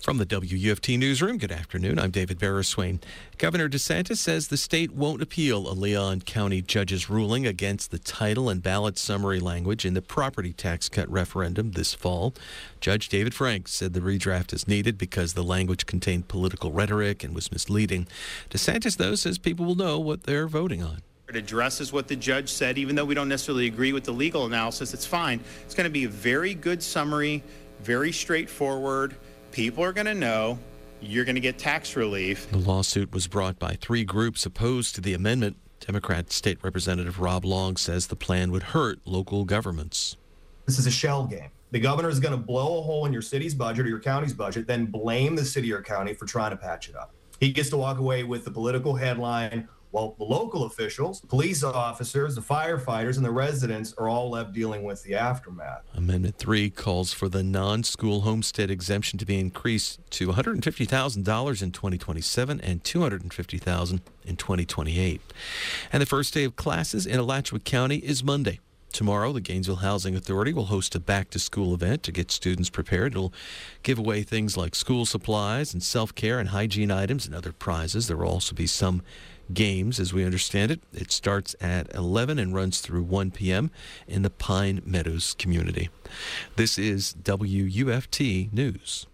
From the WUFT Newsroom, good afternoon. I'm David Bereswain. Governor DeSantis says the state won't appeal a Leon County judge's ruling against the title and ballot summary language in the property tax cut referendum this fall. Judge David Frank said the redraft is needed because the language contained political rhetoric and was misleading. DeSantis, though, says people will know what they're voting on. It addresses what the judge said, even though we don't necessarily agree with the legal analysis. It's fine. It's going to be a very good summary, very straightforward. People are going to know you're going to get tax relief. The lawsuit was brought by three groups opposed to the amendment. Democrat State Representative Rob Long says the plan would hurt local governments. This is a shell game. The governor is going to blow a hole in your city's budget or your county's budget, then blame the city or county for trying to patch it up. He gets to walk away with the political headline, while the local officials, police officers, the firefighters, and the residents are all left dealing with the aftermath. Amendment 3 calls for the non-school homestead exemption to be increased to $150,000 in 2027 and $250,000 in 2028. And the first day of classes in Alachua County is Monday. Tomorrow, the Gainesville Housing Authority will host a back-to-school event to get students prepared. It'll give away things like school supplies and self-care and hygiene items and other prizes. There will also be some games, as we understand it. It starts at 11 and runs through 1 p.m. in the Pine Meadows community. This is WUFT News.